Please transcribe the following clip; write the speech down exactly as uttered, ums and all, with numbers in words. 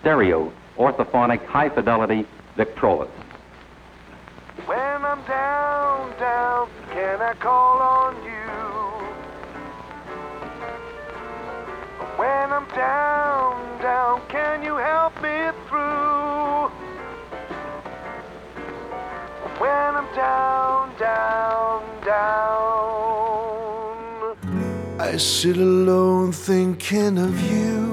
stereo, orthophonic, high-fidelity Victrolas. When I'm down, down, can I call on you? When I'm down, down, can you help me through? When I'm down, down, down, I sit alone thinking of you.